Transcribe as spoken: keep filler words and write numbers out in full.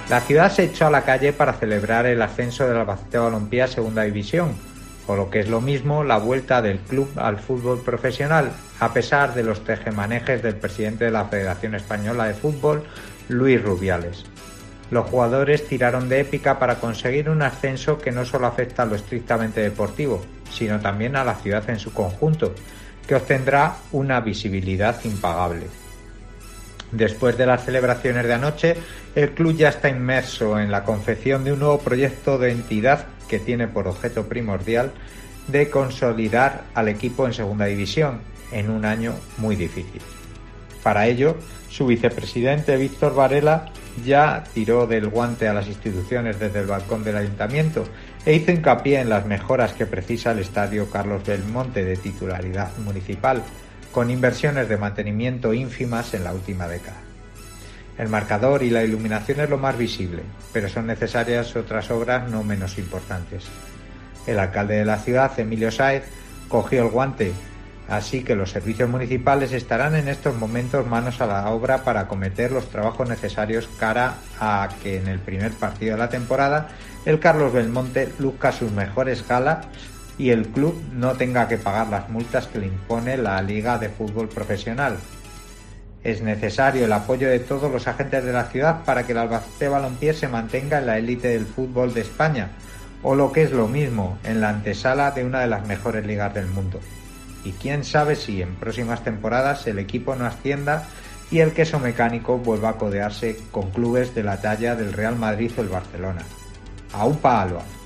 La ciudad se echó a la calle para celebrar el ascenso del Albacete Balompié a Segunda División, o lo que es lo mismo, la vuelta del club al fútbol profesional, a pesar de los tejemanejes del presidente de la Federación Española de Fútbol, Luis Rubiales. Los jugadores tiraron de épica para conseguir un ascenso que no solo afecta a lo estrictamente deportivo, sino también a la ciudad en su conjunto, que obtendrá una visibilidad impagable. Después de las celebraciones de anoche, el club ya está inmerso en la confección de un nuevo proyecto de entidad que tiene por objeto primordial de consolidar al equipo en Segunda División en un año muy difícil. Para ello, su vicepresidente Víctor Varela ya tiró del guante a las instituciones desde el balcón del ayuntamiento e hizo hincapié en las mejoras que precisa el estadio Carlos Belmonte de titularidad municipal, con inversiones de mantenimiento ínfimas en la última década. El marcador y la iluminación es lo más visible, pero son necesarias otras obras no menos importantes. El alcalde de la ciudad, Emilio Sáez, cogió el guante, así que los servicios municipales estarán en estos momentos manos a la obra para acometer los trabajos necesarios cara a que en el primer partido de la temporada el Carlos Belmonte luzca sus mejores galas y el club no tenga que pagar las multas que le impone la Liga de Fútbol Profesional. Es necesario el apoyo de todos los agentes de la ciudad para que el Albacete Balompié se mantenga en la élite del fútbol de España, o lo que es lo mismo, en la antesala de una de las mejores ligas del mundo. Y quién sabe si en próximas temporadas el equipo no ascienda y el queso mecánico vuelva a codearse con clubes de la talla del Real Madrid o el Barcelona. ¡Aupa Alba!